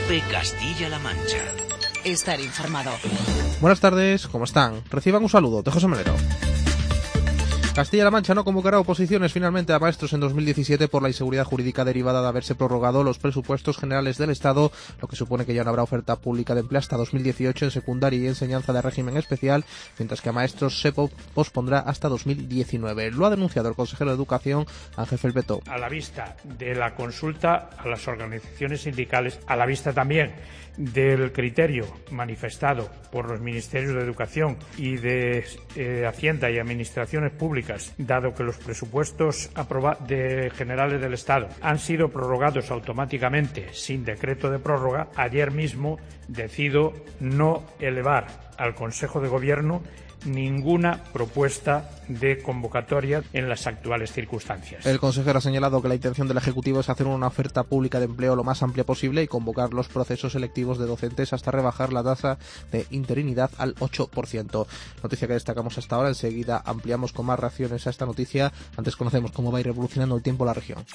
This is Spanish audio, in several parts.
COPE Castilla-La Mancha. Estar informado. Buenas tardes, ¿cómo están? Reciban un saludo de José Melero. Castilla-La Mancha no convocará oposiciones finalmente a maestros en 2017 por la inseguridad jurídica derivada de haberse prorrogado los presupuestos generales del Estado, lo que supone que ya no habrá oferta pública de empleo hasta 2018 en secundaria y enseñanza de régimen especial, mientras que a maestros se pospondrá hasta 2019. Lo ha denunciado el consejero de Educación, Ángel Felbeto. A la vista de la consulta a las organizaciones sindicales, a la vista también del criterio manifestado por los ministerios de Educación y de Hacienda y Administraciones Públicas, dado que los presupuestos generales del Estado han sido prorrogados automáticamente sin decreto de prórroga, ayer mismo decido no elevar al Consejo de Gobierno ninguna propuesta de convocatoria en las actuales circunstancias. El consejero ha señalado que la intención del Ejecutivo es hacer una oferta pública de empleo lo más amplia posible y convocar los procesos selectivos de docentes hasta rebajar la tasa de interinidad al 8%. Noticia que destacamos hasta ahora. Enseguida ampliamos con más reacciones a esta noticia. Antes conocemos cómo va a ir revolucionando el tiempo la región.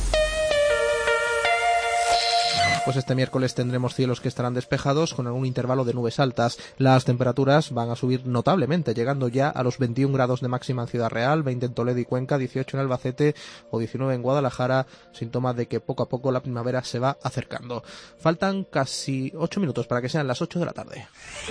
Pues este miércoles tendremos cielos que estarán despejados con algún intervalo de nubes altas. Las temperaturas van a subir notablemente, llegando ya a los 21 grados de máxima en Ciudad Real, 20 en Toledo y Cuenca, 18 en Albacete o 19 en Guadalajara, síntoma de que poco a poco la primavera se va acercando. Faltan casi 8 minutos para que sean las 8 de la tarde.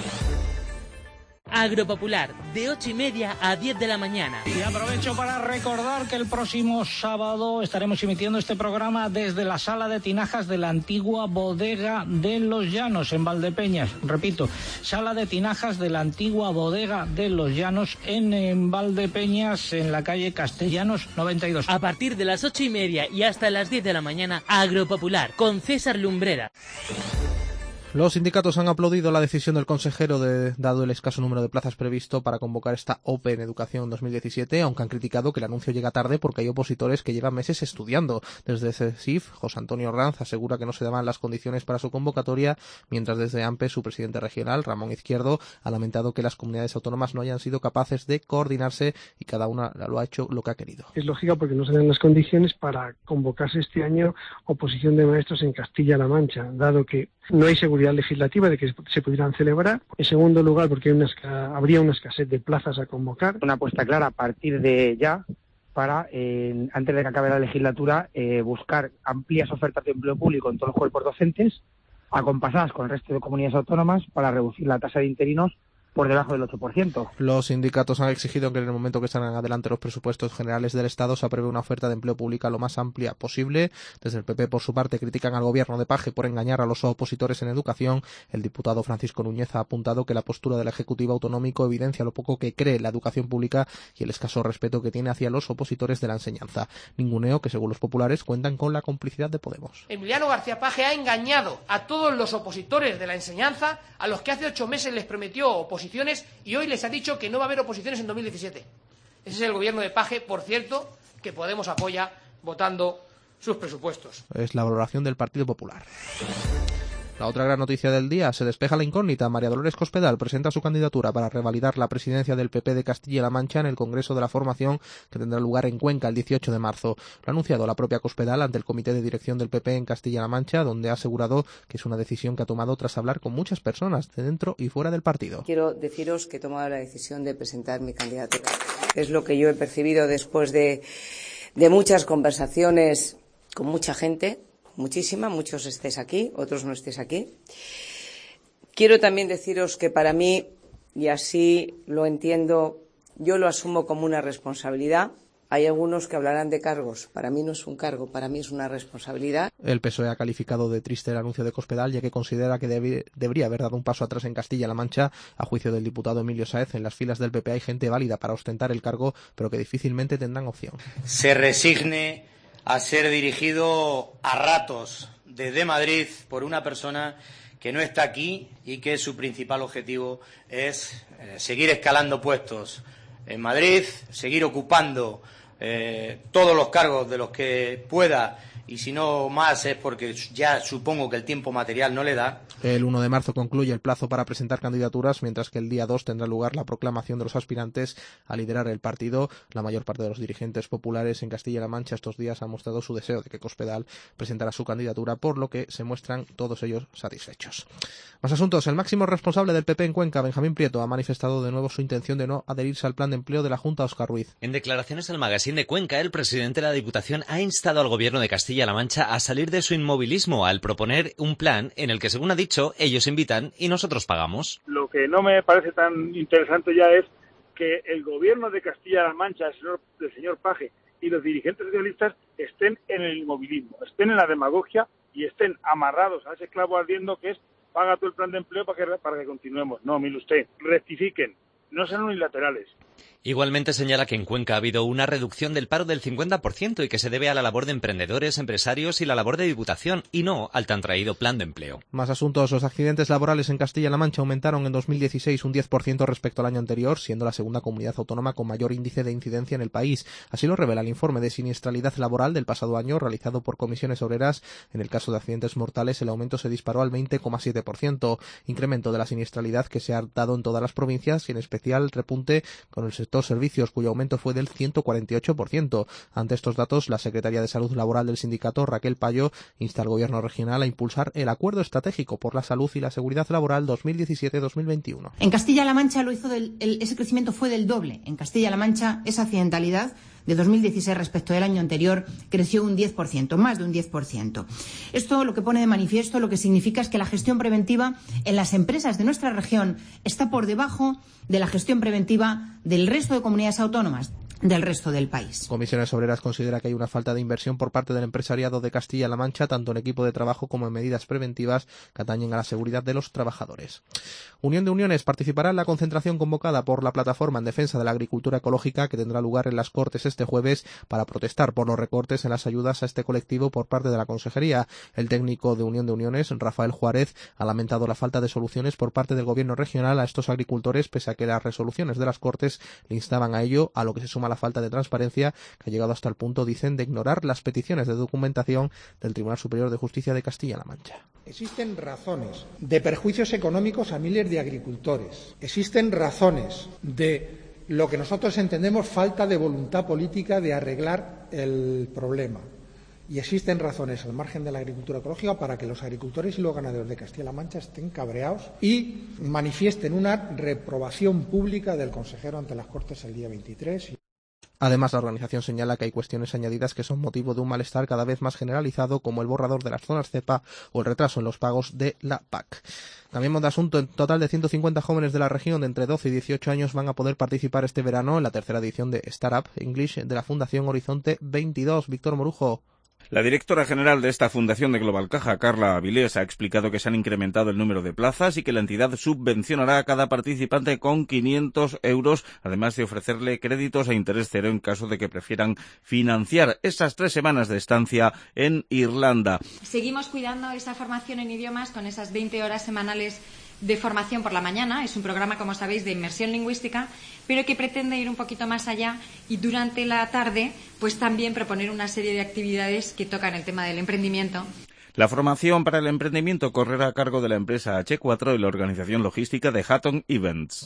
Agropopular, de 8:30 a 10 de la mañana. Y aprovecho para recordar que el próximo sábado estaremos emitiendo este programa desde la sala de tinajas de la antigua bodega de Los Llanos, en Valdepeñas. Repito, sala de tinajas de la antigua bodega de Los Llanos en Valdepeñas, en la calle Castellanos 92. A partir de las 8:30 y hasta las 10 de la mañana, Agropopular, con César Lumbrera. Los sindicatos han aplaudido la decisión del consejero dado el escaso número de plazas previsto para convocar esta OPE en Educación 2017, aunque han criticado que el anuncio llega tarde porque hay opositores que llevan meses estudiando. Desde CESIF, José Antonio Ranz asegura que no se daban las condiciones para su convocatoria, mientras desde AMPE su presidente regional, Ramón Izquierdo, ha lamentado que las comunidades autónomas no hayan sido capaces de coordinarse y cada una lo ha hecho lo que ha querido. Es lógico porque no se dan las condiciones para convocarse este año oposición de maestros en Castilla-La Mancha, dado que no hay seguridad legislativa de que se pudieran celebrar. En segundo lugar, porque habría una escasez de plazas a convocar. Una apuesta clara a partir de ya para, antes de que acabe la legislatura, buscar amplias ofertas de empleo público en todos los cuerpos docentes, acompasadas con el resto de comunidades autónomas para reducir la tasa de interinos por debajo del 8%. Los sindicatos han exigido que en el momento que salgan adelante los presupuestos generales del Estado se apruebe una oferta de empleo pública lo más amplia posible. Desde el PP, por su parte, critican al gobierno de Paje por engañar a los opositores en educación. El diputado Francisco Núñez ha apuntado que la postura del Ejecutivo Autonómico evidencia lo poco que cree la educación pública y el escaso respeto que tiene hacia los opositores de la enseñanza. Ninguneo que, según los populares, cuentan con la complicidad de Podemos. Emiliano García Paje ha engañado a todos los opositores de la enseñanza, a los que hace 8 meses les prometió oposiciones y hoy les ha dicho que no va a haber oposiciones en 2017. Ese es el gobierno de Paje, por cierto, que Podemos apoya votando sus presupuestos. Es la valoración del Partido Popular. La otra gran noticia del día, se despeja la incógnita. María Dolores Cospedal presenta su candidatura para revalidar la presidencia del PP de Castilla-La Mancha en el Congreso de la Formación que tendrá lugar en Cuenca el 18 de marzo. Lo ha anunciado la propia Cospedal ante el Comité de Dirección del PP en Castilla-La Mancha, donde ha asegurado que es una decisión que ha tomado tras hablar con muchas personas de dentro y fuera del partido. Quiero deciros que he tomado la decisión de presentar mi candidatura. Es lo que yo he percibido después de muchas conversaciones con mucha gente. Muchísima, muchos estéis aquí, otros no estéis aquí. Quiero también deciros que para mí, y así lo entiendo, yo lo asumo como una responsabilidad. Hay algunos que hablarán de cargos. Para mí no es un cargo, para mí es una responsabilidad. El PSOE ha calificado de triste el anuncio de Cospedal, ya que considera que debería haber dado un paso atrás en Castilla-La Mancha. A juicio del diputado Emilio Sáez, en las filas del PP hay gente válida para ostentar el cargo, pero que difícilmente tendrán opción. Se resigne a ser dirigido a ratos desde Madrid por una persona que no está aquí y que su principal objetivo es seguir escalando puestos en Madrid, seguir ocupando todos los cargos de los que pueda y si no más es porque ya supongo que el tiempo material no le da. El 1 de marzo concluye el plazo para presentar candidaturas, mientras que el día 2 tendrá lugar la proclamación de los aspirantes a liderar el partido. La mayor parte de los dirigentes populares en Castilla-La Mancha estos días han mostrado su deseo de que Cospedal presentara su candidatura, por lo que se muestran todos ellos satisfechos. Más asuntos. El máximo responsable del PP en Cuenca, Benjamín Prieto, ha manifestado de nuevo su intención de no adherirse al plan de empleo de la Junta Óscar Ruiz. En declaraciones al Magazine de Cuenca, el presidente de la Diputación ha instado al gobierno de Castilla-La Mancha a salir de su inmovilismo al proponer un plan en el que, según ha dicho, ellos invitan y nosotros pagamos. Lo que no me parece tan interesante ya es que el gobierno de Castilla-La Mancha, del señor Paje, y los dirigentes socialistas estén en el inmovilismo, estén en la demagogia y estén amarrados a ese clavo ardiendo que es paga tú el plan de empleo para que continuemos. No, mire usted, rectifiquen, no sean unilaterales. Igualmente señala que en Cuenca ha habido una reducción del paro del 50% y que se debe a la labor de emprendedores, empresarios y la labor de Diputación, y no al tan traído plan de empleo. Más asuntos. Los accidentes laborales en Castilla-La Mancha aumentaron en 2016 un 10% respecto al año anterior, siendo la segunda comunidad autónoma con mayor índice de incidencia en el país. Así lo revela el informe de siniestralidad laboral del pasado año realizado por Comisiones Obreras. En el caso de accidentes mortales, el aumento se disparó al 20,7%, incremento de la siniestralidad que se ha dado en todas las provincias y en especial repunte con el sector servicios, cuyo aumento fue del 148%. Ante estos datos, la secretaria de Salud Laboral del sindicato, Raquel Payo, insta al gobierno regional a impulsar el Acuerdo Estratégico por la Salud y la Seguridad Laboral 2017-2021. En Castilla-La Mancha ese crecimiento fue del doble. En Castilla-La Mancha esa accidentalidad de 2016 respecto del año anterior creció un 10%, más de un 10%. Esto lo que pone de manifiesto, lo que significa es que la gestión preventiva en las empresas de nuestra región está por debajo de la gestión preventiva del resto de comunidades autónomas del resto del país. Comisiones Obreras considera que hay una falta de inversión por parte del empresariado de Castilla-La Mancha, tanto en equipo de trabajo como en medidas preventivas que atañen a la seguridad de los trabajadores. Unión de Uniones participará en la concentración convocada por la Plataforma en Defensa de la Agricultura Ecológica, que tendrá lugar en las Cortes este jueves, para protestar por los recortes en las ayudas a este colectivo por parte de la Consejería. El técnico de Unión de Uniones, Rafael Juárez, ha lamentado la falta de soluciones por parte del Gobierno regional a estos agricultores, pese a que las resoluciones de las Cortes le instaban a ello, a lo que se suma la falta de transparencia que ha llegado hasta el punto, dicen, de ignorar las peticiones de documentación del Tribunal Superior de Justicia de Castilla-La Mancha. Existen razones de perjuicios económicos a miles de agricultores. Existen razones de lo que nosotros entendemos falta de voluntad política de arreglar el problema. Y existen razones al margen de la agricultura ecológica para que los agricultores y los ganaderos de Castilla-La Mancha estén cabreados y manifiesten una reprobación pública del consejero ante las Cortes el día 23. Además, la organización señala que hay cuestiones añadidas que son motivo de un malestar cada vez más generalizado, como el borrador de las zonas cepa o el retraso en los pagos de la PAC. Cambiemos de asunto. En total de 150 jóvenes de la región de entre 12 y 18 años van a poder participar este verano en la tercera edición de Startup English de la Fundación Horizonte 22. Víctor Morujo. La directora general de esta fundación de Global Caja, Carla Avilés, ha explicado que se han incrementado el número de plazas y que la entidad subvencionará a cada participante con 500 euros, además de ofrecerle créditos a interés cero en caso de que prefieran financiar esas 3 semanas de estancia en Irlanda. Seguimos cuidando esa formación en idiomas con esas 20 horas semanales de formación por la mañana. Es un programa, como sabéis, de inmersión lingüística, pero que pretende ir un poquito más allá y durante la tarde pues también proponer una serie de actividades que tocan el tema del emprendimiento. La formación para el emprendimiento correrá a cargo de la empresa H4 y la organización logística de Hatton Events.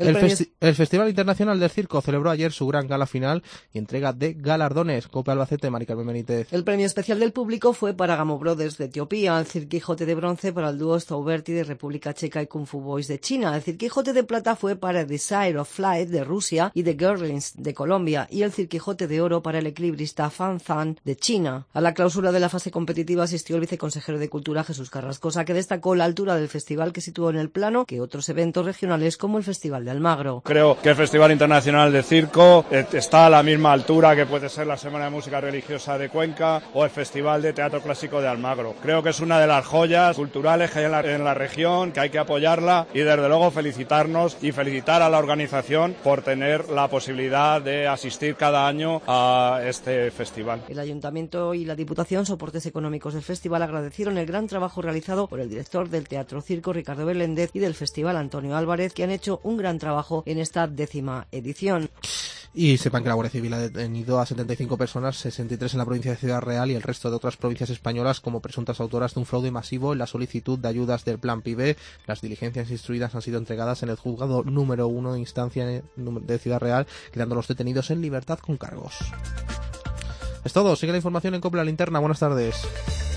El Festival Internacional del Circo celebró ayer su gran gala final y entrega de galardones. Copa Albacete, Mari Carmen Benítez. El premio especial del público fue para Gamo Brothers de Etiopía, el Cirquijote de bronce para el dúo Stauberti de República Checa y Kung Fu Boys de China, el Cirquijote de plata fue para Desire of Flight de Rusia y The Girlings de Colombia, y el Cirquijote de oro para el equilibrista Fan Zhan de China. A la clausura de la fase competitiva asistió el viceconsejero de Cultura Jesús Carrascosa, que destacó la altura del festival, que situó en el plano que otros eventos regionales como el Festival de Almagro. Creo que el Festival Internacional de Circo está a la misma altura que puede ser la Semana de Música Religiosa de Cuenca o el Festival de Teatro Clásico de Almagro. Creo que es una de las joyas culturales que hay en la región, que hay que apoyarla y desde luego felicitarnos y felicitar a la organización por tener la posibilidad de asistir cada año a este festival. El Ayuntamiento y la Diputación, soportes económicos del festival, agradecieron el gran trabajo realizado por el director del Teatro Circo, Ricardo Beléndez, y del Festival, Antonio Álvarez, que han hecho un gran trabajo en esta 10ª edición. Y sepan que la Guardia Civil ha detenido a 75 personas, 63 en la provincia de Ciudad Real y el resto de otras provincias españolas como presuntas autoras de un fraude masivo en la solicitud de ayudas del Plan PIBE. Las diligencias instruidas han sido entregadas en el juzgado número 1 de instancia de Ciudad Real, quedando los detenidos en libertad con cargos. Es todo, sigue la información en COPE La Linterna. Buenas tardes.